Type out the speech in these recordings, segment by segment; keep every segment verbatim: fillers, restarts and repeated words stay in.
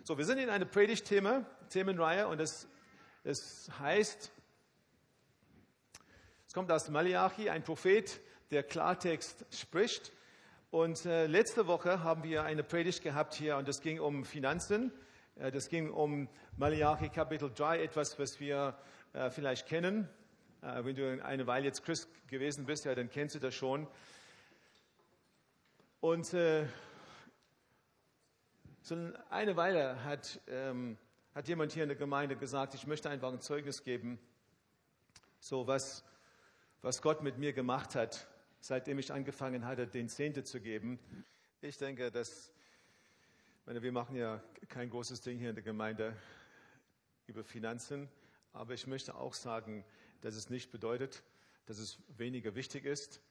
So, wir sind in einer Predigtthema, Themenreihe, und es, es heißt, es kommt aus Malachi, ein Prophet, der Klartext spricht. Und äh, letzte Woche haben wir eine Predigt gehabt hier, und es ging um Finanzen. Äh, das ging um Malachi Kapitel drei, etwas, was wir äh, vielleicht kennen. Äh, wenn du eine Weile jetzt Christ gewesen bist, ja, dann kennst du das schon. Und äh, so eine Weile hat, ähm, hat jemand hier in der Gemeinde gesagt, ich möchte einfach ein Zeugnis geben, so was, was Gott mit mir gemacht hat, seitdem ich angefangen hatte, den Zehnte zu geben. Ich denke, dass, meine, wir machen ja kein großes Ding hier in der Gemeinde über Finanzen, aber ich möchte auch sagen, dass es nicht bedeutet, dass es weniger wichtig ist.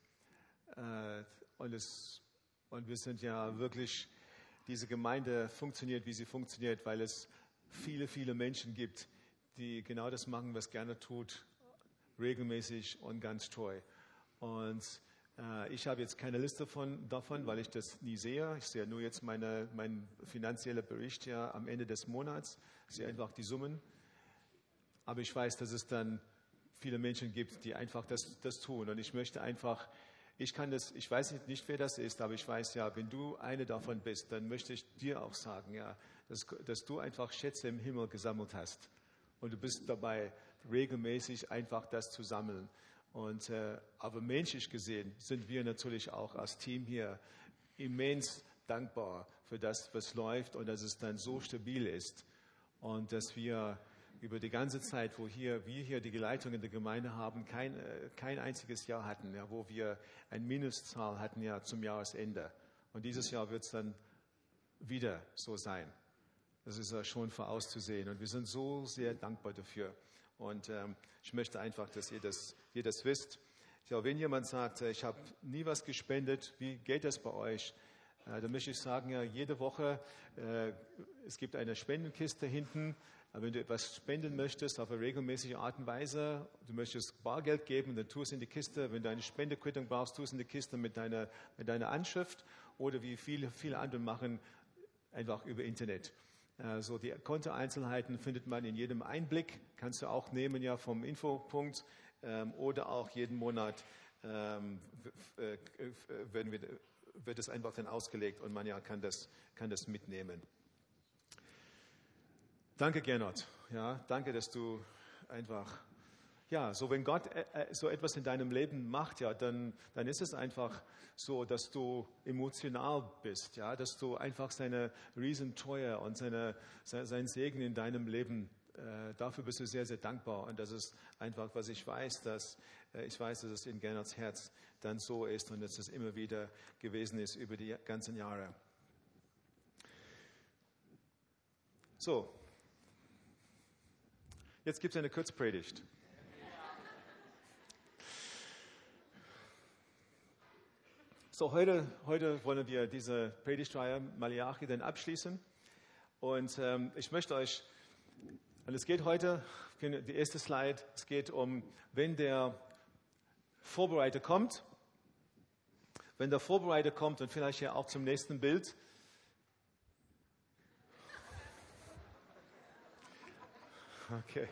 Äh, und, es, und wir sind ja wirklich... Diese Gemeinde funktioniert, wie sie funktioniert, weil es viele, viele Menschen gibt, die genau das machen, was gerne tut, regelmäßig und ganz treu. Und äh, ich habe jetzt keine Liste von, davon, weil ich das nie sehe. Ich sehe nur jetzt meine, mein finanzieller Bericht ja am Ende des Monats. Ich sehe einfach die Summen. Aber ich weiß, dass es dann viele Menschen gibt, die einfach das, das tun. Und ich möchte einfach... Ich kann das, ich weiß nicht, nicht, wer das ist, aber ich weiß ja, wenn du eine davon bist, dann möchte ich dir auch sagen, ja, dass, dass du einfach Schätze im Himmel gesammelt hast. Und du bist dabei, regelmäßig einfach das zu sammeln. Und, äh, aber menschlich gesehen sind wir natürlich auch als Team hier immens dankbar für das, was läuft und dass es dann so stabil ist. Und dass wir über die ganze Zeit, wo hier, wir hier die Leitung in der Gemeinde haben, kein, kein einziges Jahr hatten, ja, wo wir eine Minuszahl hatten ja zum Jahresende. Und dieses Jahr wird es dann wieder so sein. Das ist ja schon vorauszusehen. Und wir sind so sehr dankbar dafür. Und ähm, ich möchte einfach, dass ihr das, ihr das wisst. Ja, wenn jemand sagt, ich habe nie was gespendet, wie geht das bei euch? Äh, dann möchte ich sagen, ja, jede Woche, äh, es gibt eine Spendenkiste hinten. Wenn du etwas spenden möchtest auf eine regelmäßige Art und Weise, du möchtest Bargeld geben, dann tu es in die Kiste. Wenn du eine Spendequittung brauchst, tu es in die Kiste mit deiner, mit deiner Anschrift oder wie viele, viele andere machen, einfach über Internet. Also die Kontoeinzelheiten findet man in jedem Einblick, kannst du auch nehmen ja vom Infopunkt ähm, oder auch jeden Monat ähm, äh, werden wir, wird es einfach dann ausgelegt und man ja kann das, kann das mitnehmen. Danke, Gernot. Ja, danke, dass du einfach, ja, so wenn Gott äh, so etwas in deinem Leben macht, ja, dann, dann ist es einfach so, dass du emotional bist, ja, dass du einfach seine Riesentreue und seine, sein Segen in deinem Leben, äh, dafür bist du sehr, sehr dankbar. Und das ist einfach, was ich weiß, dass äh, ich weiß, dass es in Gernots Herz dann so ist und dass es immer wieder gewesen ist über die ganzen Jahre. So. Jetzt gibt es eine Kurzpredigt. So, heute, heute wollen wir diese Predigtreihe Malachi dann abschließen. Und ähm, ich möchte euch, und es geht heute, die erste Slide, es geht um, wenn der Vorbereiter kommt, wenn der Vorbereiter kommt und vielleicht ja auch zum nächsten Bild. Okay.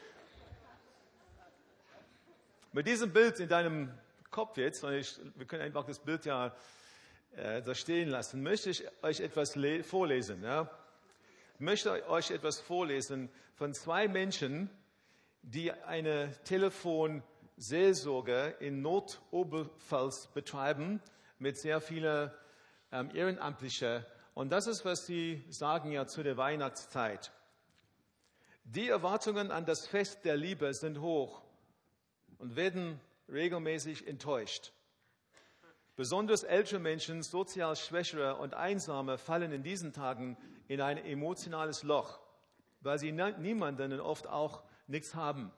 Mit diesem Bild in deinem Kopf jetzt, und ich, wir können einfach das Bild ja äh, da stehen lassen, möchte ich euch etwas le- vorlesen. Ja? Ich möchte euch etwas vorlesen von zwei Menschen, die eine Telefonseelsorge in Nordoberpfalz betreiben mit sehr vielen ähm, Ehrenamtlichen. Und das ist, was sie sagen ja zu der Weihnachtszeit. Die Erwartungen an das Fest der Liebe sind hoch und werden regelmäßig enttäuscht. Besonders ältere Menschen, sozial Schwächere und Einsame fallen in diesen Tagen in ein emotionales Loch, weil sie niemanden und oft auch nichts haben.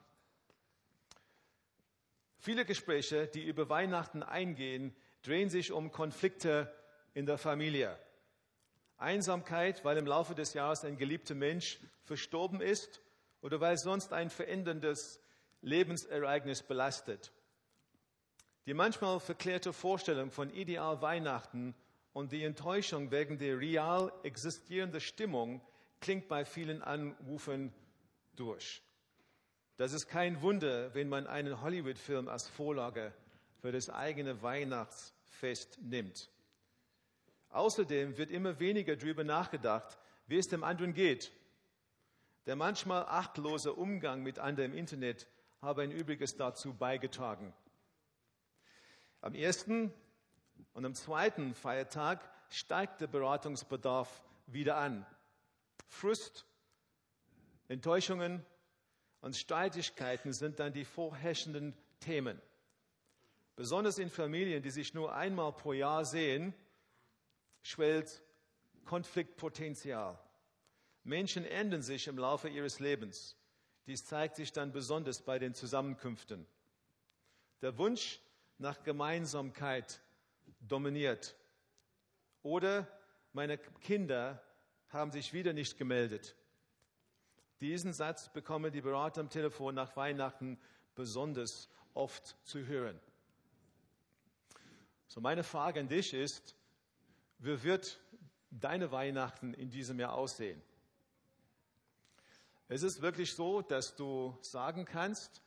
Viele Gespräche, die über Weihnachten eingehen, drehen sich um Konflikte in der Familie. Einsamkeit, weil im Laufe des Jahres ein geliebter Mensch verstorben ist oder weil sonst ein veränderndes Lebensereignis belastet. Die manchmal verklärte Vorstellung von Ideal Weihnachten und die Enttäuschung wegen der real existierenden Stimmung klingt bei vielen Anrufen durch. Das ist kein Wunder, wenn man einen Hollywood-Film als Vorlage für das eigene Weihnachtsfest nimmt. Außerdem wird immer weniger darüber nachgedacht, wie es dem anderen geht. Der manchmal achtlose Umgang mit anderen im Internet habe ein Übriges dazu beigetragen. Am ersten und am zweiten Feiertag steigt der Beratungsbedarf wieder an. Frust, Enttäuschungen und Streitigkeiten sind dann die vorherrschenden Themen. Besonders in Familien, die sich nur einmal pro Jahr sehen, schwellt Konfliktpotenzial. Menschen ändern sich im Laufe ihres Lebens. Dies zeigt sich dann besonders bei den Zusammenkünften. Der Wunsch nach Gemeinsamkeit dominiert. Oder meine Kinder haben sich wieder nicht gemeldet. Diesen Satz bekommen die Berater am Telefon nach Weihnachten besonders oft zu hören. So, meine Frage an dich ist, wie wird deine Weihnachten in diesem Jahr aussehen? Es ist wirklich so, dass du sagen kannst,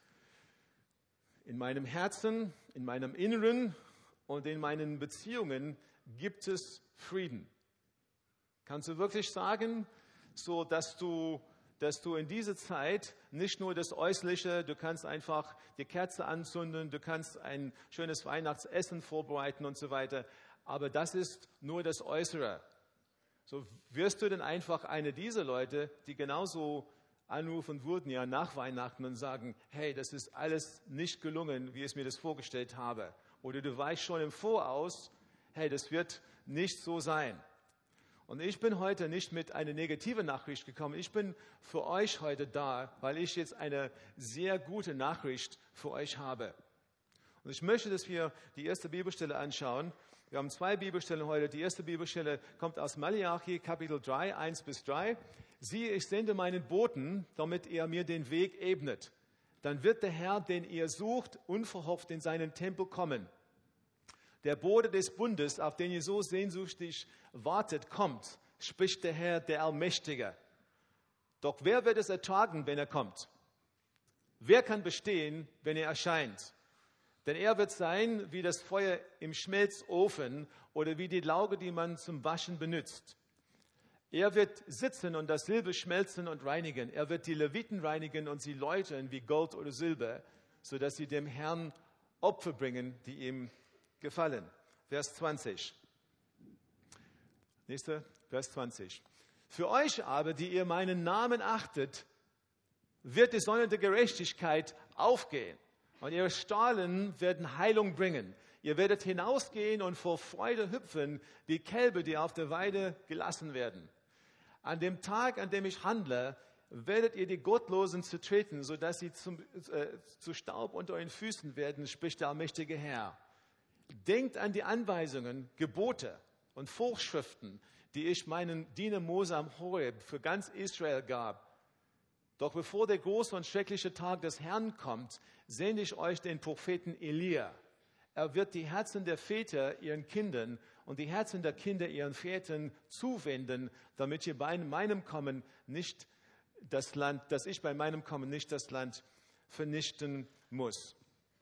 in meinem Herzen, in meinem Inneren und in meinen Beziehungen gibt es Frieden. Kannst du wirklich sagen, so dass du, dass du in dieser Zeit nicht nur das Äußerliche, du kannst einfach die Kerze anzünden, du kannst ein schönes Weihnachtsessen vorbereiten und so weiter, aber das ist nur das Äußere. So wirst du denn einfach eine dieser Leute, die genauso anrufen würden ja nach Weihnachten und sagen, hey, das ist alles nicht gelungen, wie ich es mir das vorgestellt habe. Oder du weißt schon im Voraus, hey, das wird nicht so sein. Und ich bin heute nicht mit einer negativen Nachricht gekommen. Ich bin für euch heute da, weil ich jetzt eine sehr gute Nachricht für euch habe. Und ich möchte, dass wir die erste Bibelstelle anschauen. Wir haben zwei Bibelstellen heute. Die erste Bibelstelle kommt aus Malachi, Kapitel drei, eins bis drei. Siehe, ich sende meinen Boten, damit er mir den Weg ebnet. Dann wird der Herr, den ihr sucht, unverhofft in seinen Tempel kommen. Der Bote des Bundes, auf den ihr so sehnsüchtig wartet, kommt, spricht der Herr, der Allmächtige. Doch wer wird es ertragen, wenn er kommt? Wer kann bestehen, wenn er erscheint? Denn er wird sein wie das Feuer im Schmelzofen oder wie die Lauge, die man zum Waschen benutzt. Er wird sitzen und das Silber schmelzen und reinigen. Er wird die Leviten reinigen und sie läutern wie Gold oder Silber, sodass sie dem Herrn Opfer bringen, die ihm gefallen. Vers zwanzig. Nächster, Vers zwanzig. Für euch aber, die ihr meinen Namen achtet, wird die Sonne der Gerechtigkeit aufgehen. Und ihre Strahlen werden Heilung bringen. Ihr werdet hinausgehen und vor Freude hüpfen, wie Kälber, die auf der Weide gelassen werden. An dem Tag, an dem ich handle, werdet ihr die Gottlosen zertreten, sodass sie zum, äh, zu Staub unter euren Füßen werden, spricht der allmächtige Herr. Denkt an die Anweisungen, Gebote und Vorschriften, die ich meinen Diener Mose am Horeb für ganz Israel gab. Doch bevor der große und schreckliche Tag des Herrn kommt, sende ich euch den Propheten Elia. Er wird die Herzen der Väter ihren Kindern und die Herzen der Kinder ihren Vätern zuwenden, damit ihr bei meinem Kommen nicht das Land, dass ich bei meinem Kommen nicht das Land vernichten muss.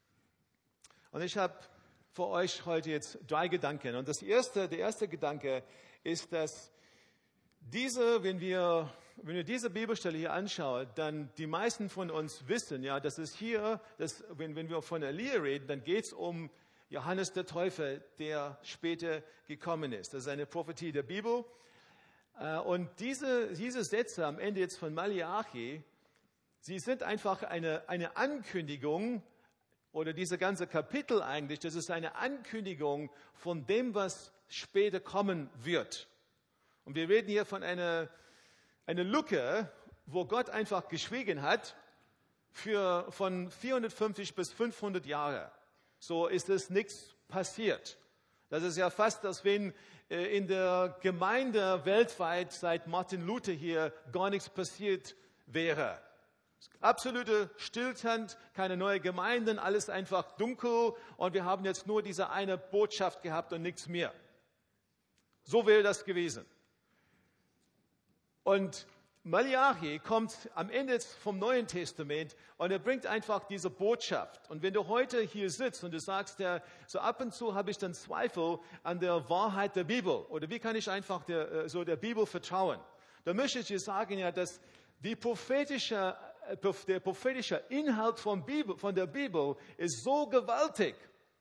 Und ich habe für euch heute jetzt drei Gedanken. Und das erste, der erste Gedanke ist, dass diese, wenn wir, wenn wir diese Bibelstelle hier anschauen, dann die meisten von uns wissen, ja, dass es hier, dass, wenn, wenn wir von Elia reden, dann geht es um Johannes der Täufer, der später gekommen ist. Das ist eine Prophetie der Bibel. Und diese, diese Sätze am Ende jetzt von Malachi, sie sind einfach eine, eine Ankündigung, oder diese ganze Kapitel eigentlich, das ist eine Ankündigung von dem, was später kommen wird. Und wir reden hier von einer, einer Lücke, wo Gott einfach geschwiegen hat, für, von vierhundertfünfzig bis fünfhundert Jahre. So ist es nichts passiert. Das ist ja fast, als wenn äh, in der Gemeinde weltweit seit Martin Luther hier gar nichts passiert wäre. Absolute Stillstand, keine neue Gemeinden, alles einfach dunkel und wir haben jetzt nur diese eine Botschaft gehabt und nichts mehr. So wäre das gewesen. Und Malachi kommt am Ende vom Neuen Testament und er bringt einfach diese Botschaft. Und wenn du heute hier sitzt und du sagst, ja, so ab und zu habe ich dann Zweifel an der Wahrheit der Bibel oder wie kann ich einfach der, so der Bibel vertrauen, dann möchte ich dir sagen, ja, dass die prophetische, der prophetische Inhalt von, Bibel, von der Bibel ist so gewaltig,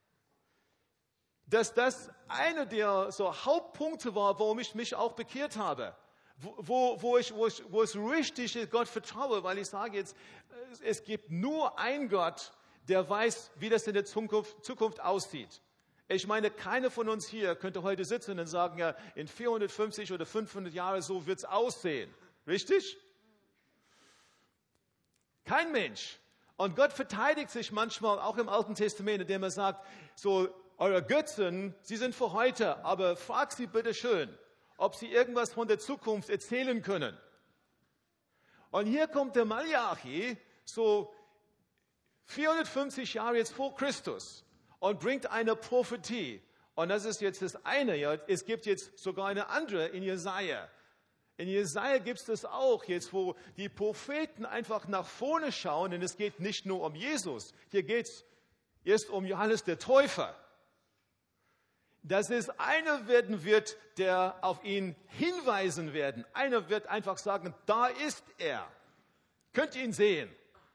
dass das einer der so Hauptpunkte war, warum ich mich auch bekehrt habe. Wo, wo, ich, wo, ich, wo es richtig ist, Gott vertraue, weil ich sage jetzt, es gibt nur einen Gott, der weiß, wie das in der Zukunft, Zukunft aussieht. Ich meine, keiner von uns hier könnte heute sitzen und sagen, ja, in vierhundertfünfzig oder fünfhundert Jahren so wird es aussehen. Richtig? Kein Mensch. Und Gott verteidigt sich manchmal, auch im Alten Testament, indem er sagt, so, eure Götzen, sie sind für heute, aber frag sie bitte schön, ob sie irgendwas von der Zukunft erzählen können. Und hier kommt der Malachi, so vierhundertfünfzig Jahre jetzt vor Christus, und bringt eine Prophetie. Und das ist jetzt das eine. Ja. Es gibt jetzt sogar eine andere in Jesaja. In Jesaja gibt es das auch jetzt, wo die Propheten einfach nach vorne schauen, denn es geht nicht nur um Jesus. Hier geht es erst um Johannes der Täufer. Dass es einer werden wird, der auf ihn hinweisen werden. Einer wird einfach sagen, da ist er. Könnt ihr ihn sehen?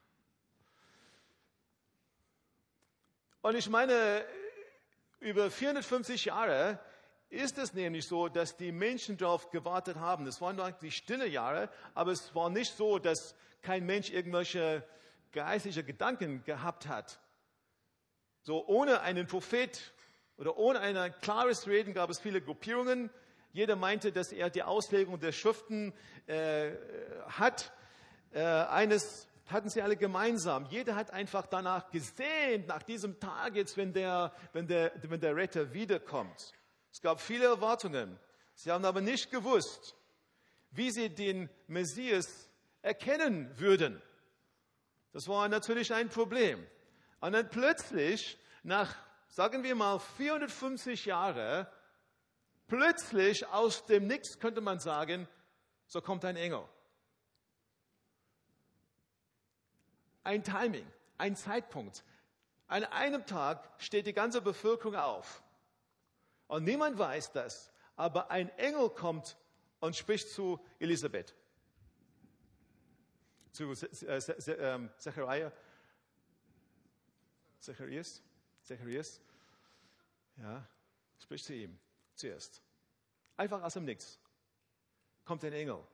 Und ich meine, über vierhundertfünfzig Jahre ist es nämlich so, dass die Menschen darauf gewartet haben. Es waren eigentlich stille Jahre, aber es war nicht so, dass kein Mensch irgendwelche geistliche Gedanken gehabt hat. So ohne einen Prophet oder ohne ein klares Reden gab es viele Gruppierungen. Jeder meinte, dass er die Auslegung der Schriften äh, hat. Äh, eines hatten sie alle gemeinsam. Jeder hat einfach danach gesehnt, nach diesem Tag jetzt, wenn der, wenn der, wenn der Retter wiederkommt. Es gab viele Erwartungen. Sie haben aber nicht gewusst, wie sie den Messias erkennen würden. Das war natürlich ein Problem. Und dann plötzlich, nach, sagen wir mal, vierhundertfünfzig Jahre, plötzlich aus dem Nichts, könnte man sagen, so kommt ein Engel. Ein Timing, ein Zeitpunkt. An einem Tag steht die ganze Bevölkerung auf. Und niemand weiß das, aber ein Engel kommt und spricht zu Elisabeth, zu Zachariah, Zacharias, Zacharias, ja, spricht zu ihm zuerst. Einfach aus dem Nichts kommt ein Engel.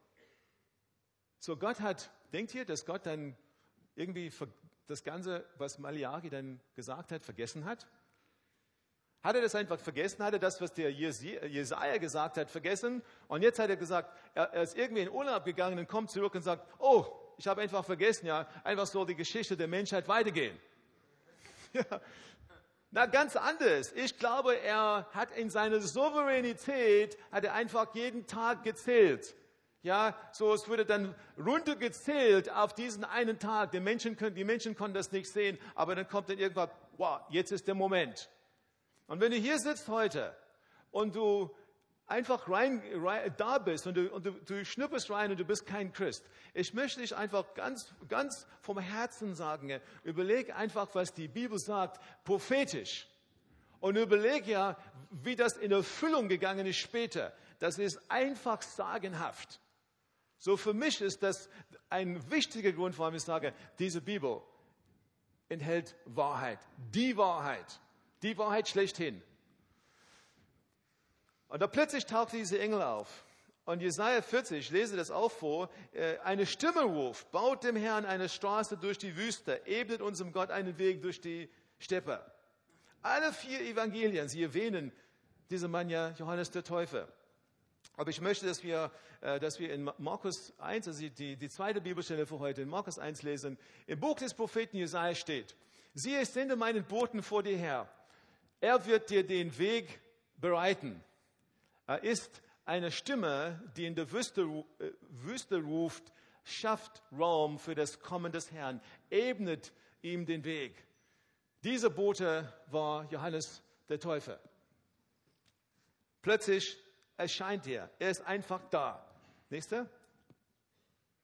So Gott hat, denkt ihr, dass Gott dann irgendwie das Ganze, was Malachi dann gesagt hat, vergessen hat? Hat er das einfach vergessen? Hat er das, was der Jesaja gesagt hat, vergessen? Und jetzt hat er gesagt, er ist irgendwie in Urlaub gegangen und kommt zurück und sagt, oh, ich habe einfach vergessen, ja, einfach so die Geschichte der Menschheit weitergehen. Ja. Na, ganz anders. Ich glaube, er hat in seiner Souveränität, hat er einfach jeden Tag gezählt. Ja, so es wurde dann runtergezählt auf diesen einen Tag. Die Menschen können, die Menschen konnten das nicht sehen, aber dann kommt dann irgendwann, wow, jetzt ist der Moment. Und wenn du hier sitzt heute und du einfach rein, rein da bist und, du, und du, du schnupperst rein und du bist kein Christ, ich möchte dich einfach ganz, ganz vom Herzen sagen, überleg einfach, was die Bibel sagt, prophetisch. Und überleg ja, wie das in Erfüllung gegangen ist später. Das ist einfach sagenhaft. So für mich ist das ein wichtiger Grund, warum ich sage, diese Bibel enthält Wahrheit, die Wahrheit. Die Wahrheit schlechthin. Und da plötzlich taucht dieser Engel auf. Und Jesaja vierzig, ich lese das auch vor, eine Stimme ruft, baut dem Herrn eine Straße durch die Wüste, ebnet unserem Gott einen Weg durch die Steppe. Alle vier Evangelien, sie erwähnen diesen Mann ja, Johannes der Täufer. Aber ich möchte, dass wir, dass wir in Markus eins, also die, die zweite Bibelstelle für heute, in Markus eins lesen. Im Buch des Propheten Jesaja steht, siehe, ich sende meinen Boten vor dir her. Er wird dir den Weg bereiten. Er ist eine Stimme, die in der Wüste, äh, Wüste ruft, schafft Raum für das Kommen des Herrn, ebnet ihm den Weg. Dieser Bote war Johannes der Täufer. Plötzlich erscheint er. Er ist einfach da. Nächster.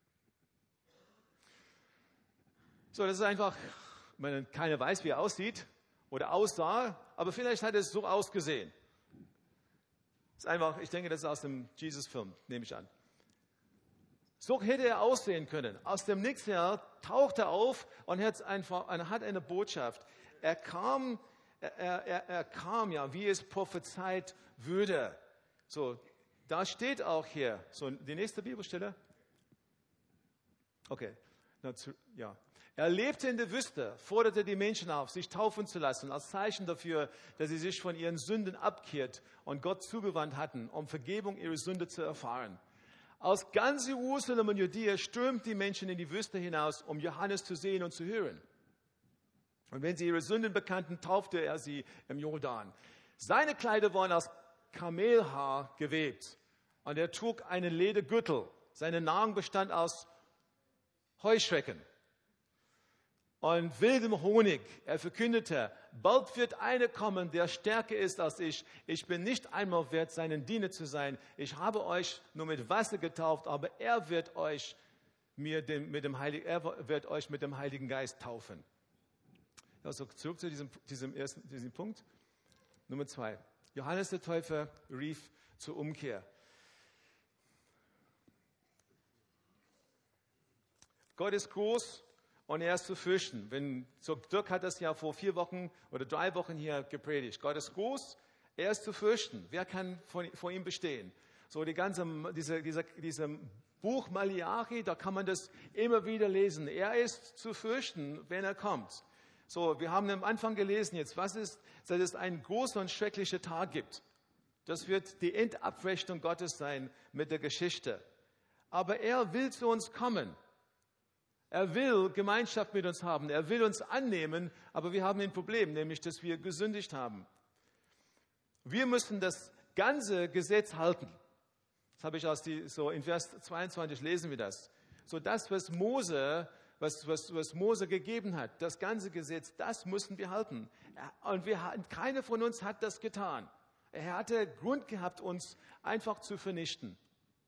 So, das ist einfach, ich meine, keiner weiß, wie er aussieht oder aussah, aber vielleicht hat es so ausgesehen. Das ist einfach, ich denke, das ist aus dem Jesus-Film, nehme ich an. So hätte er aussehen können. Aus dem Nichts her taucht er auf und hat, einfach, hat eine Botschaft. Er kam, er, er, er kam ja, wie es prophezeit würde. So, da steht auch hier, so die nächste Bibelstelle. Okay, Na, zu, ja. Er lebte in der Wüste, forderte die Menschen auf, sich taufen zu lassen, als Zeichen dafür, dass sie sich von ihren Sünden abkehrt und Gott zugewandt hatten, um Vergebung ihrer Sünde zu erfahren. Aus ganz Jerusalem und Judäa strömten die Menschen in die Wüste hinaus, um Johannes zu sehen und zu hören. Und wenn sie ihre Sünden bekannten, taufte er sie im Jordan. Seine Kleider waren aus Kamelhaar gewebt und er trug einen Ledergürtel. Seine Nahrung bestand aus Heuschrecken und wildem Honig. Er verkündete, bald wird einer kommen, der stärker ist als ich. Ich bin nicht einmal wert, seinen Diener zu sein. Ich habe euch nur mit Wasser getauft, aber er wird euch, mir dem, mit, dem Heiligen, er wird euch mit dem Heiligen Geist taufen. Also zurück zu diesem, diesem, ersten, diesem Punkt. Nummer zwei. Johannes der Täufer rief zur Umkehr. Gott ist groß und er ist zu fürchten. Wenn, so Dirk hat das ja vor vier Wochen oder drei Wochen hier gepredigt. Gott ist groß, er ist zu fürchten. Wer kann vor, vor ihm bestehen? So die ganze, diese, diese, diese Buch Malachi, da kann man das immer wieder lesen. Er ist zu fürchten, wenn er kommt. So, wir haben am Anfang gelesen jetzt, was ist, dass es einen großen und schrecklichen Tag gibt. Das wird die Endabrechnung Gottes sein mit der Geschichte. Aber er will zu uns kommen. Er will Gemeinschaft mit uns haben. Er will uns annehmen, aber wir haben ein Problem, nämlich, dass wir gesündigt haben. Wir müssen das ganze Gesetz halten. Das habe ich aus die, so in Vers zweiundzwanzig lesen wir das. So das, was Mose Was, was, was Mose gegeben hat, das ganze Gesetz, das müssen wir halten. Und wir, keiner von uns hat das getan. Er hatte Grund gehabt, uns einfach zu vernichten.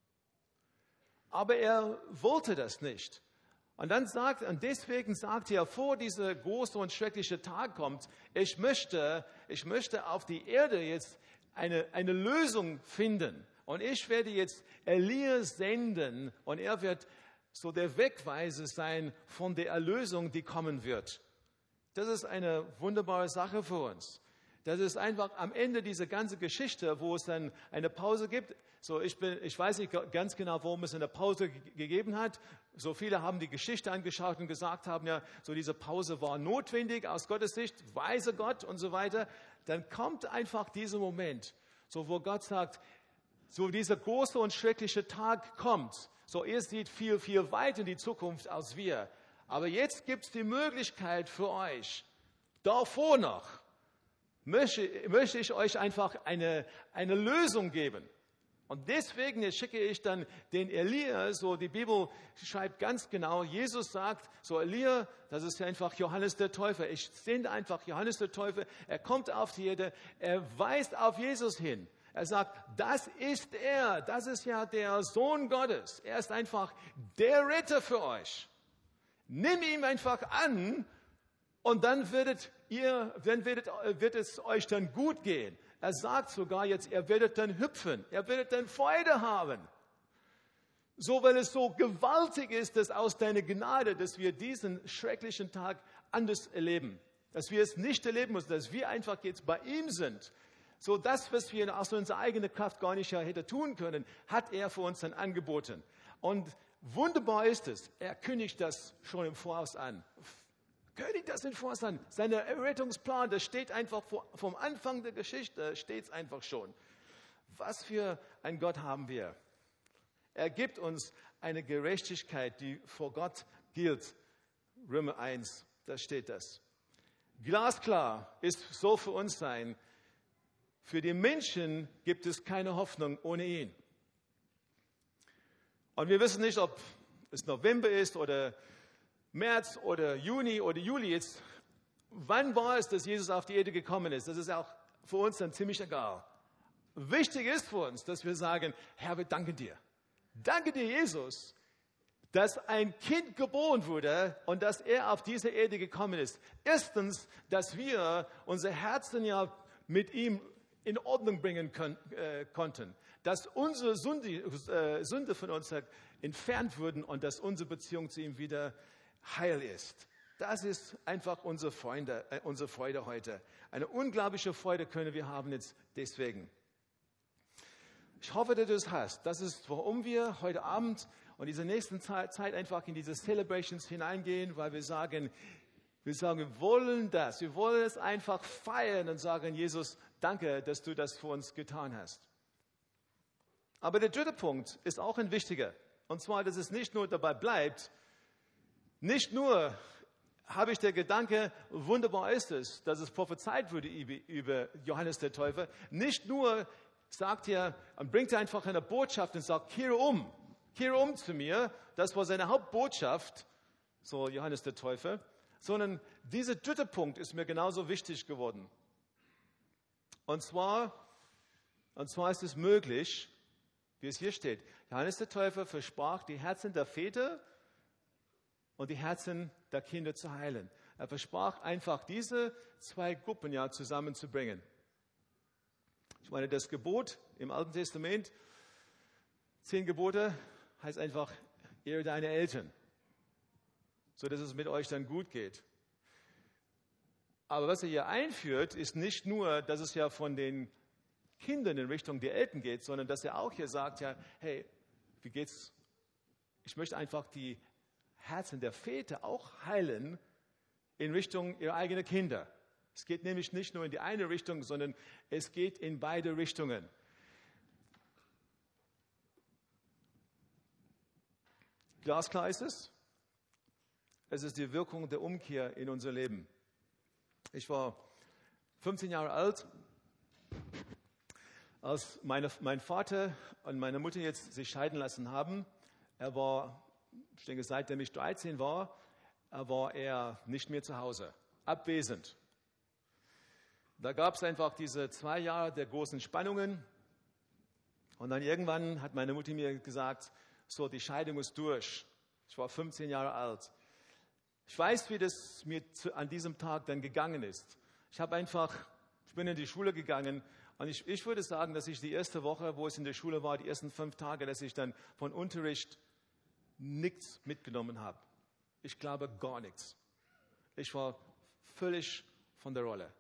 Aber er wollte das nicht. Und dann sagt, und deswegen sagt er, vor dieser große und schreckliche Tag kommt, ich möchte, ich möchte auf die Erde jetzt eine, eine Lösung finden. Und ich werde jetzt Elia senden und er wird so der Wegweiser sein von der Erlösung, die kommen wird. Das ist eine wunderbare Sache für uns. Das ist einfach am Ende dieser ganzen Geschichte, wo es dann eine Pause gibt. So, ich, bin, ich weiß nicht ganz genau, warum es eine Pause g- gegeben hat. So viele haben die Geschichte angeschaut und gesagt haben, ja, so diese Pause war notwendig aus Gottes Sicht, weise Gott und so weiter. Dann kommt einfach dieser Moment, so wo Gott sagt, so dieser große und schreckliche Tag kommt. So, ihr seht viel, viel weit in die Zukunft als wir. Aber jetzt gibt es die Möglichkeit für euch, davor noch, möchte, möchte ich euch einfach eine, eine Lösung geben. Und deswegen schicke ich dann den Elia, so die Bibel schreibt ganz genau, Jesus sagt, so Elia, das ist einfach Johannes der Täufer. Ich sende einfach Johannes der Täufer, er kommt auf die Erde, er weist auf Jesus hin. Er sagt, das ist er, das ist ja der Sohn Gottes. Er ist einfach der Retter für euch. Nimm ihn einfach an und dann werdet ihr, dann werdet, wird es euch dann gut gehen. Er sagt sogar jetzt, ihr werdet dann hüpfen, ihr werdet dann Freude haben. So, weil es so gewaltig ist, dass aus deiner Gnade, dass wir diesen schrecklichen Tag anders erleben. Dass wir es nicht erleben müssen, dass wir einfach jetzt bei ihm sind. So das, was wir aus unserer eigenen Kraft gar nicht hätte tun können, hat er für uns dann angeboten. Und wunderbar ist es, er kündigt das schon im Voraus an. Kündigt das im Voraus an. Sein Errettungsplan, das steht einfach vor, vom Anfang der Geschichte, steht es einfach schon. Was für ein Gott haben wir? Er gibt uns eine Gerechtigkeit, die vor Gott gilt. Römer eins, da steht das. Glasklar ist so für uns sein, für die Menschen gibt es keine Hoffnung ohne ihn. Und wir wissen nicht, ob es November ist oder März oder Juni oder Juli ist. Wann war es, dass Jesus auf die Erde gekommen ist? Das ist auch für uns dann ziemlich egal. Wichtig ist für uns, dass wir sagen, Herr, wir danken dir. Danke dir, Jesus, dass ein Kind geboren wurde und dass er auf diese Erde gekommen ist. Erstens, dass wir unser Herzen ja mit ihm in Ordnung bringen können, äh, konnten, dass unsere Sünde, äh, Sünde von uns entfernt wurden und dass unsere Beziehung zu ihm wieder heil ist. Das ist einfach unsere Freude, äh, unsere Freude heute. Eine unglaubliche Freude können wir haben jetzt deswegen. Ich hoffe, dass du es hast. Das ist, warum wir heute Abend und diese nächsten Zeit einfach in diese Celebrations hineingehen, weil wir sagen, wir sagen, wir wollen das. Wir wollen es einfach feiern und sagen, Jesus, danke, dass du das für uns getan hast. Aber der dritte Punkt ist auch ein wichtiger. Und zwar, dass es nicht nur dabei bleibt, nicht nur habe ich der Gedanke, wunderbar ist es, dass es prophezeit wurde über Johannes der Täufer. Nicht nur sagt er und bringt er einfach eine Botschaft und sagt, kehre um, kehre um zu mir. Das war seine Hauptbotschaft, so Johannes der Täufer. Sondern dieser dritte Punkt ist mir genauso wichtig geworden. Und zwar, und zwar ist es möglich, wie es hier steht. Johannes der Täufer versprach, die Herzen der Väter und die Herzen der Kinder zu heilen. Er versprach einfach, diese zwei Gruppen ja zusammenzubringen. Ich meine, das Gebot im Alten Testament, zehn Gebote, heißt einfach, ehre deine Eltern, so dass es mit euch dann gut geht. Aber was er hier einführt, ist nicht nur, dass es ja von den Kindern in Richtung der Eltern geht, sondern dass er auch hier sagt, ja, hey, wie geht's? Ich möchte einfach die Herzen der Väter auch heilen in Richtung ihrer eigenen Kinder. Es geht nämlich nicht nur in die eine Richtung, sondern es geht in beide Richtungen. Glasklar ist es. Es ist die Wirkung der Umkehr in unser Leben. Ich war fünfzehn Jahre alt, als meine, mein Vater und meine Mutter jetzt sich scheiden lassen haben. Er war, ich denke, seitdem ich dreizehn war, war er nicht mehr zu Hause, abwesend. Da gab es einfach diese zwei Jahre der großen Spannungen. Und dann irgendwann hat meine Mutter mir gesagt, so, die Scheidung ist durch. Ich war fünfzehn Jahre alt. Ich weiß, wie das mir zu, an diesem Tag dann gegangen ist. Ich habe einfach, ich bin in die Schule gegangen und ich, ich würde sagen, dass ich die erste Woche, wo es in der Schule war, die ersten fünf Tage, dass ich dann von Unterricht nichts mitgenommen habe. Ich glaube gar nichts. Ich war völlig von der Rolle.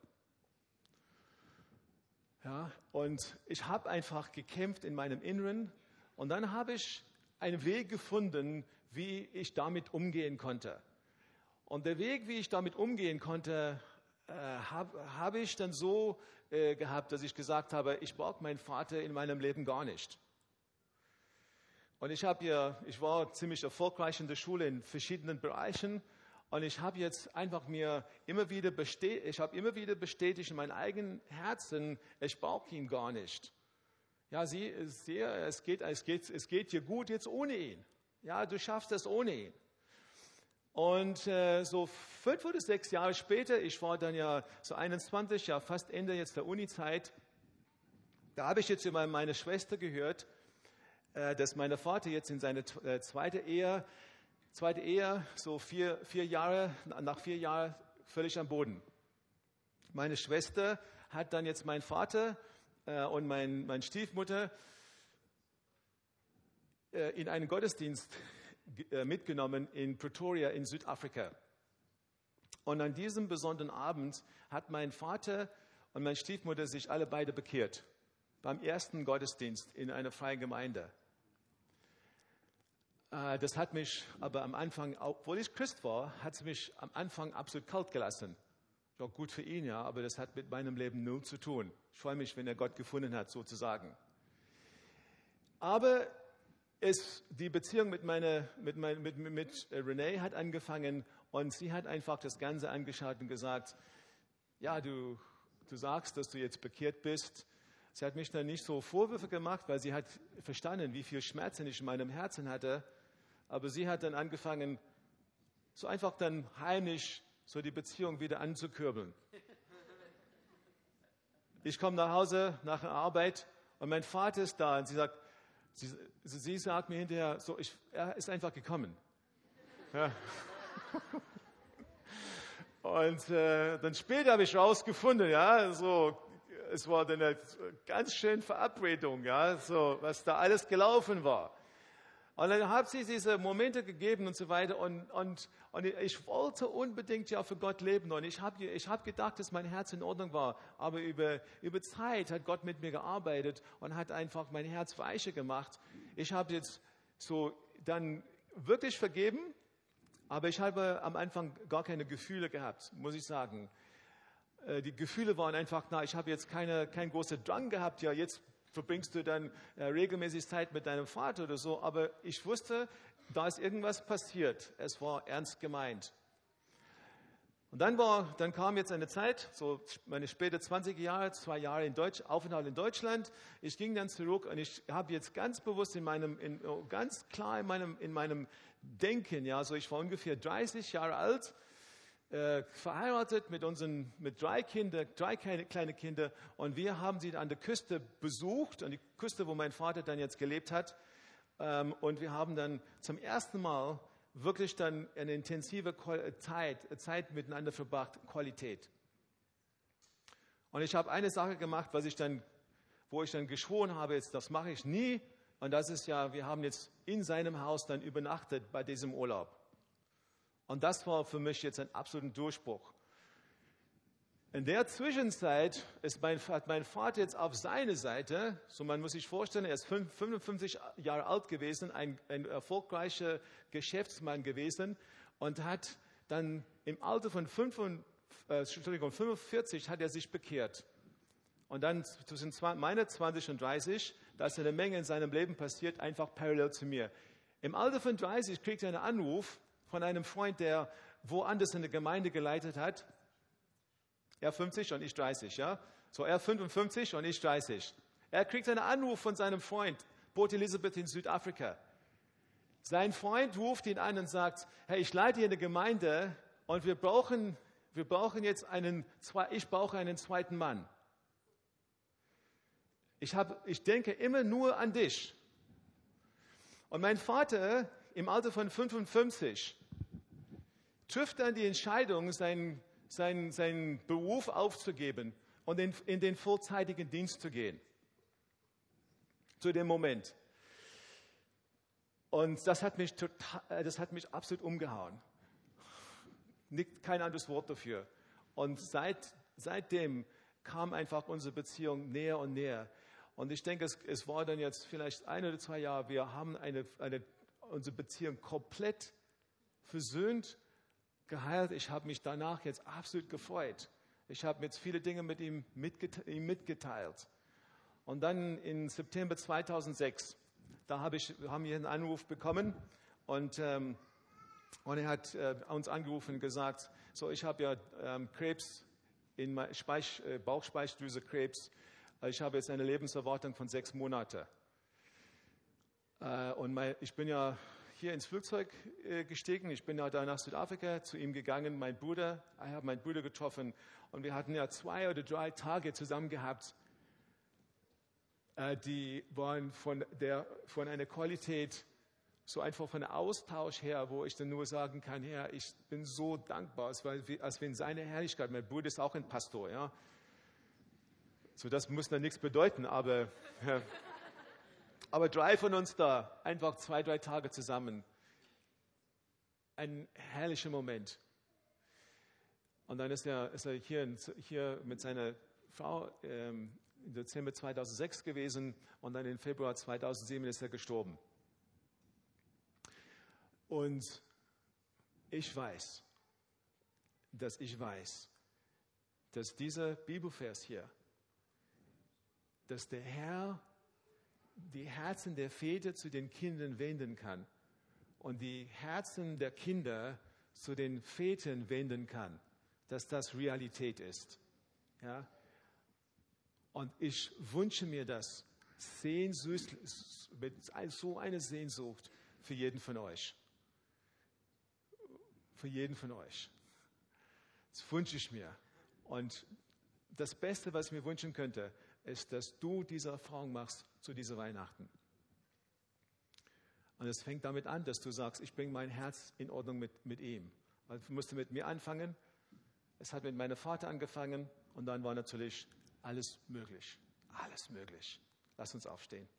Ja, und ich habe einfach gekämpft in meinem Inneren und dann habe ich einen Weg gefunden, wie ich damit umgehen konnte. Und der Weg, wie ich damit umgehen konnte, äh, habe hab ich dann so äh, gehabt, dass ich gesagt habe, ich brauche meinen Vater in meinem Leben gar nicht. Und ich habe ja, ich war ziemlich erfolgreich in der Schule in verschiedenen Bereichen und ich habe jetzt einfach mir immer wieder bestätigt, ich habe immer wieder bestätigt in meinem eigenen Herzen, ich brauche ihn gar nicht. Ja, sieh, sieh, es geht, es geht, es geht dir gut jetzt ohne ihn. Ja, du schaffst es ohne ihn. Und äh, so fünf oder sechs Jahre später, ich war dann ja so einundzwanzig, ja fast Ende jetzt der Uni-Zeit, da habe ich jetzt über meine Schwester gehört, äh, dass mein Vater jetzt in seine äh, zweite Ehe, zweite Ehe, so vier, vier Jahre, nach vier Jahren völlig am Boden. Meine Schwester hat dann jetzt meinen Vater äh, und mein, meine Stiefmutter äh, in einen Gottesdienst mitgenommen in Pretoria in Südafrika. Und an diesem besonderen Abend hat mein Vater und meine Stiefmutter sich alle beide bekehrt. Beim ersten Gottesdienst in einer freien Gemeinde. Das hat mich aber am Anfang, obwohl ich Christ war, hat es mich am Anfang absolut kalt gelassen. Ja, gut für ihn, ja, aber das hat mit meinem Leben null zu tun. Ich freue mich, wenn er Gott gefunden hat, sozusagen. Aber Es, die Beziehung mit, meiner, mit, mein, mit, mit Renee hat angefangen und sie hat einfach das Ganze angeschaut und gesagt, ja, du, du sagst, dass du jetzt bekehrt bist. Sie hat mich dann nicht so Vorwürfe gemacht, weil sie hat verstanden, wie viel Schmerzen ich in meinem Herzen hatte. Aber sie hat dann angefangen, so einfach dann heimlich so die Beziehung wieder anzukurbeln. Ich komme nach Hause nach der Arbeit und mein Vater ist da und sie sagt, sie, sie sagt mir hinterher, so, ich, er ist einfach gekommen. Ja. Und äh, dann später habe ich rausgefunden, ja, so, es war dann eine ganz schöne Verabredung, ja, so, was da alles gelaufen war. Und dann hat sie diese Momente gegeben und so weiter. Und, und, und ich wollte unbedingt ja für Gott leben. Und ich habe ich hab gedacht, dass mein Herz in Ordnung war. Aber über, über Zeit hat Gott mit mir gearbeitet und hat einfach mein Herz weicher gemacht. Ich habe jetzt so dann wirklich vergeben, aber ich habe am Anfang gar keine Gefühle gehabt, muss ich sagen. Die Gefühle waren einfach, na, ich habe jetzt keine, keinen großen Drang gehabt, ja, jetzt verbringst du dann äh, regelmäßig Zeit mit deinem Vater oder so, aber ich wusste, da ist irgendwas passiert. Es war ernst gemeint. Und dann war, dann kam jetzt eine Zeit, so meine späte zwanziger Jahre, zwei Jahre in Deutsch, Aufenthalt in Deutschland. Ich ging dann zurück und ich habe jetzt ganz bewusst in meinem, in, ganz klar in meinem, in meinem Denken, ja, so ich war ungefähr dreißig Jahre alt, Äh, verheiratet mit unseren, mit drei Kinder, drei kleine, kleine Kinder, und wir haben sie an der Küste besucht, an die Küste, wo mein Vater dann jetzt gelebt hat, ähm, und wir haben dann zum ersten Mal wirklich dann eine intensive Zeit, Zeit miteinander verbracht, Qualität. Und ich habe eine Sache gemacht, was ich dann, wo ich dann geschworen habe, jetzt, das mache ich nie, und das ist ja, wir haben jetzt in seinem Haus dann übernachtet bei diesem Urlaub. Und das war für mich jetzt ein absoluter Durchbruch. In der Zwischenzeit ist mein, hat mein Vater jetzt auf seine Seite, so man muss sich vorstellen, er ist fünfundfünfzig Jahre alt gewesen, ein, ein erfolgreicher Geschäftsmann gewesen und hat dann im Alter von fünfundvierzig, äh, Entschuldigung, fünfundvierzig hat er sich bekehrt. Und dann zwischen meine zwanzig und dreißig, da ist eine Menge in seinem Leben passiert, einfach parallel zu mir. Im Alter von dreißig kriegt er einen Anruf von einem Freund, der woanders in der Gemeinde geleitet hat. Er fünfzig und ich dreißig, ja. So, er fünfundfünfzig und ich dreißig. Er kriegt einen Anruf von seinem Freund, Port Elizabeth in Südafrika. Sein Freund ruft ihn an und sagt, hey, ich leite hier eine Gemeinde und wir brauchen, wir brauchen jetzt einen, ich brauche einen zweiten Mann. Ich, hab, ich denke immer nur an dich. Und mein Vater im Alter von fünfundfünfzig trifft dann die Entscheidung, seinen, seinen, seinen Beruf aufzugeben und in, in den vollzeitigen Dienst zu gehen. Zu dem Moment. Und das hat mich, total, das hat mich absolut umgehauen. Nicht, kein anderes Wort dafür. Und seit, seitdem kam einfach unsere Beziehung näher und näher. Und ich denke, es, es war dann jetzt vielleicht ein oder zwei Jahre, wir haben eine, eine, unsere Beziehung komplett versöhnt, geheilt. Ich habe mich danach jetzt absolut gefreut. Ich habe jetzt viele Dinge mit ihm, mitgete- ihm mitgeteilt. Und dann im September zweitausendsechs, da habe ich, haben wir einen Anruf bekommen und, ähm, und er hat äh, uns angerufen und gesagt, so, ich habe ja ähm, Krebs, in mein, Speich, äh, Bauchspeicheldrüse-Krebs. Ich habe jetzt eine Lebenserwartung von sechs Monaten. Äh, und mein, ich bin ja hier ins Flugzeug äh, gestiegen. Ich bin ja da nach Südafrika zu ihm gegangen. Mein Bruder, ich habe meinen Bruder getroffen und wir hatten ja zwei oder drei Tage zusammen gehabt. Äh, die waren von, der, von einer Qualität, so einfach von der Austausch her, wo ich dann nur sagen kann, Herr, ich bin so dankbar, als, als wenn seine Herrlichkeit, mein Bruder ist auch ein Pastor, ja. So, das muss dann nichts bedeuten, aber, ja. Aber drei von uns da, einfach zwei, drei Tage zusammen. Ein herrlicher Moment. Und dann ist er, ist er hier, hier mit seiner Frau ähm, im Dezember zweitausendsechs gewesen und dann im Februar zweitausendsieben ist er gestorben. Und ich weiß, dass ich weiß, dass dieser Bibelvers hier, dass der Herr die Herzen der Väter zu den Kindern wenden kann und die Herzen der Kinder zu den Vätern wenden kann, dass das Realität ist. Ja? Und ich wünsche mir das Sehnsucht, mit so eine Sehnsucht für jeden von euch. Für jeden von euch. Das wünsche ich mir. Und das Beste, was ich mir wünschen könnte, ist, dass du diese Erfahrung machst zu dieser Weihnachten. Und es fängt damit an, dass du sagst, ich bringe mein Herz in Ordnung mit, mit ihm. Also du musst mit mir anfangen. Es hat mit meinem Vater angefangen und dann war natürlich alles möglich. Alles möglich. Lass uns aufstehen.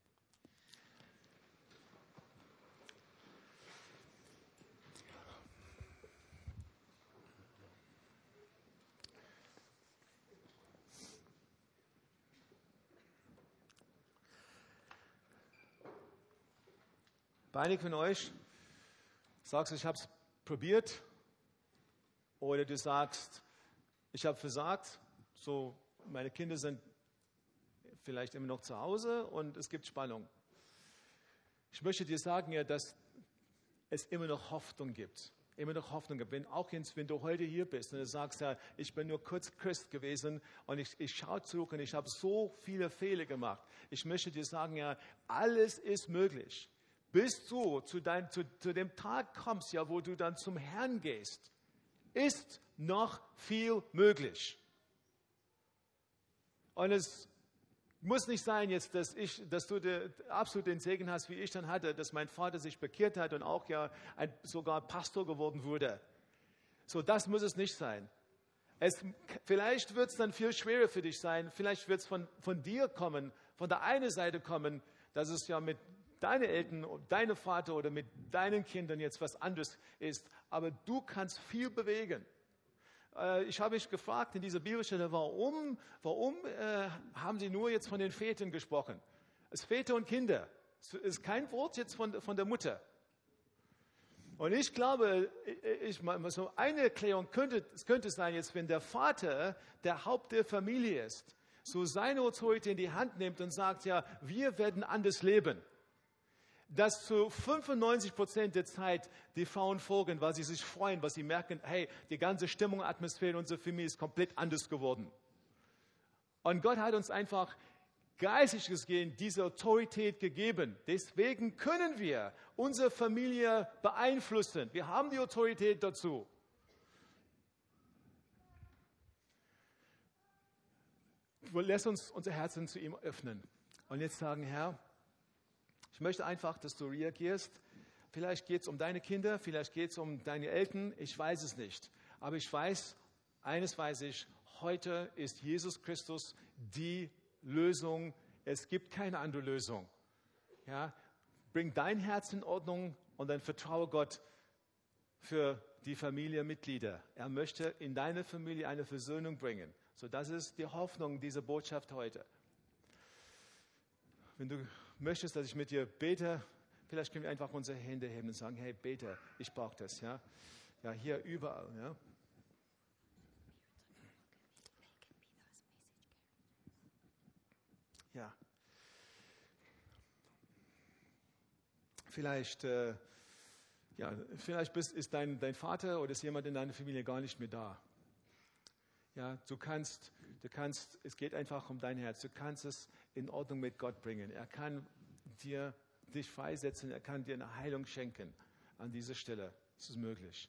Bei einigen von euch sagst du, ich habe es probiert, oder du sagst, ich habe versagt, so meine Kinder sind vielleicht immer noch zu Hause und es gibt Spannung. Ich möchte dir sagen, ja, dass es immer noch Hoffnung gibt. Immer noch Hoffnung gibt. Wenn, auch jetzt, wenn du heute hier bist und du sagst, ja, ich bin nur kurz Christ gewesen und ich, ich schaue zurück und ich habe so viele Fehler gemacht. Ich möchte dir sagen, ja, alles ist möglich. Bis du zu, dein, zu, zu dem Tag kommst, ja, wo du dann zum Herrn gehst, ist noch viel möglich. Und es muss nicht sein jetzt, dass, ich, dass du de, absolut den Segen hast, wie ich dann hatte, dass mein Vater sich bekehrt hat und auch ja ein, sogar Pastor geworden wurde. So, das muss es nicht sein. Es, vielleicht wird es dann viel schwerer für dich sein. Vielleicht wird es von, von dir kommen, von der einen Seite kommen, dass es ja mit deine Eltern, deine Vater oder mit deinen Kindern jetzt was anderes ist. Aber du kannst viel bewegen. Äh, ich habe mich gefragt in dieser Bibelstelle, warum, warum äh, haben sie nur jetzt von den Vätern gesprochen? Es ist Väter und Kinder. Es ist kein Wort jetzt von, von der Mutter. Und ich glaube, ich, ich, so eine Erklärung könnte, es könnte sein, jetzt, wenn der Vater der Haupt der Familie ist, so seine Autorität in die Hand nimmt und sagt, ja, wir werden anders leben. Dass zu fünfundneunzig Prozent der Zeit die Frauen folgen, weil sie sich freuen, weil sie merken, hey, die ganze Stimmung, Atmosphäre in unserer Familie ist komplett anders geworden. Und Gott hat uns einfach geistig gesehen diese Autorität gegeben. Deswegen können wir unsere Familie beeinflussen. Wir haben die Autorität dazu. Lass uns unser Herzen zu ihm öffnen und jetzt sagen, Herr, ich möchte einfach, dass du reagierst. Vielleicht geht es um deine Kinder, vielleicht geht es um deine Eltern, ich weiß es nicht. Aber ich weiß, eines weiß ich, heute ist Jesus Christus die Lösung. Es gibt keine andere Lösung. Ja? Bring dein Herz in Ordnung und dann vertraue Gott für die Familienmitglieder. Er möchte in deine Familie eine Versöhnung bringen. So, das ist die Hoffnung dieser Botschaft heute. Wenn du möchtest, dass ich mit dir bete, vielleicht können wir einfach unsere Hände heben und sagen, hey, bete, ich brauche das. Ja, ja, hier überall. Ja. Ja. Vielleicht, äh, ja, vielleicht bist, ist dein, dein Vater oder ist jemand in deiner Familie gar nicht mehr da. Ja, du kannst, du kannst, es geht einfach um dein Herz. Du kannst es in Ordnung mit Gott bringen. Er kann dir dich freisetzen. Er kann dir eine Heilung schenken an dieser Stelle. Es ist möglich.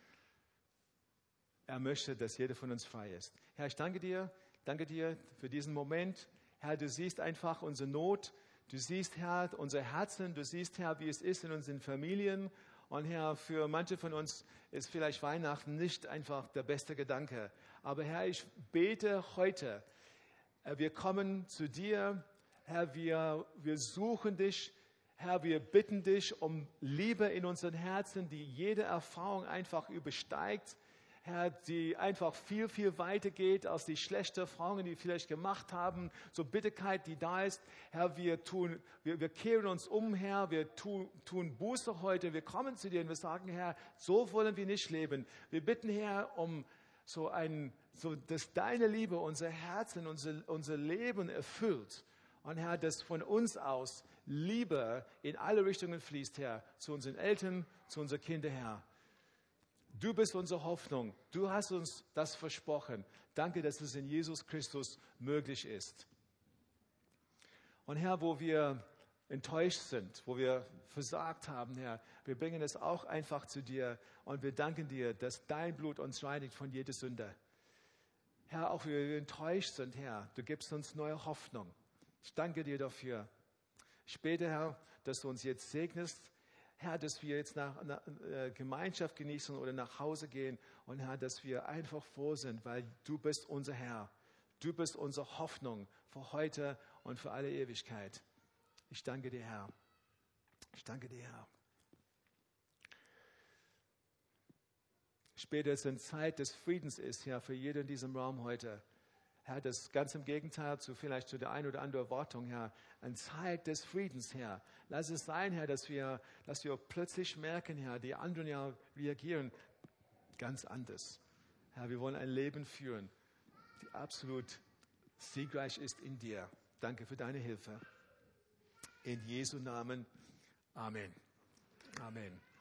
Er möchte, dass jeder von uns frei ist. Herr, ich danke dir, danke dir für diesen Moment. Herr, du siehst einfach unsere Not. Du siehst, Herr, unser Herzen. Du siehst, Herr, wie es ist in unseren Familien. Und Herr, für manche von uns ist vielleicht Weihnachten nicht einfach der beste Gedanke. Aber Herr, ich bete heute, wir kommen zu dir. Herr, wir, wir suchen dich. Herr, wir bitten dich um Liebe in unseren Herzen, die jede Erfahrung einfach übersteigt. Herr, die einfach viel, viel weiter geht als die schlechten Erfahrungen, die wir vielleicht gemacht haben. So Bitterkeit, die da ist. Herr, wir tun, wir, wir kehren uns um, Herr. Wir tun, tun Buße heute. Wir kommen zu dir und wir sagen, Herr, so wollen wir nicht leben. Wir bitten, Herr, um so ein, so, dass deine Liebe unser Herzen, unser, unser Leben erfüllt. Und Herr, dass von uns aus Liebe in alle Richtungen fließt, Herr, zu unseren Eltern, zu unseren Kindern, Herr. Du bist unsere Hoffnung. Du hast uns das versprochen. Danke, dass es in Jesus Christus möglich ist. Und Herr, wo wir enttäuscht sind, wo wir versagt haben, Herr, wir bringen es auch einfach zu dir und wir danken dir, dass dein Blut uns reinigt von jeder Sünde. Herr, auch wenn wir enttäuscht sind, Herr, du gibst uns neue Hoffnung. Ich danke dir dafür. Ich bete, Herr, dass du uns jetzt segnest. Herr, dass wir jetzt nach, nach äh, Gemeinschaft genießen oder nach Hause gehen und Herr, dass wir einfach froh sind, weil du bist unser Herr. Du bist unsere Hoffnung für heute und für alle Ewigkeit. Ich danke dir, Herr. Ich danke dir, Herr. Spätestens Zeit des Friedens ist, Herr, für jeden in diesem Raum heute. Herr, das ist ganz im Gegenteil zu vielleicht zu der ein oder anderen Erwartung, Herr. Eine Zeit des Friedens, Herr. Lass es sein, Herr, dass wir, dass wir plötzlich merken, Herr, die anderen ja reagieren ganz anders. Herr, wir wollen ein Leben führen, die absolut siegreich ist in dir. Danke für deine Hilfe. In Jesu Namen. Amen. Amen.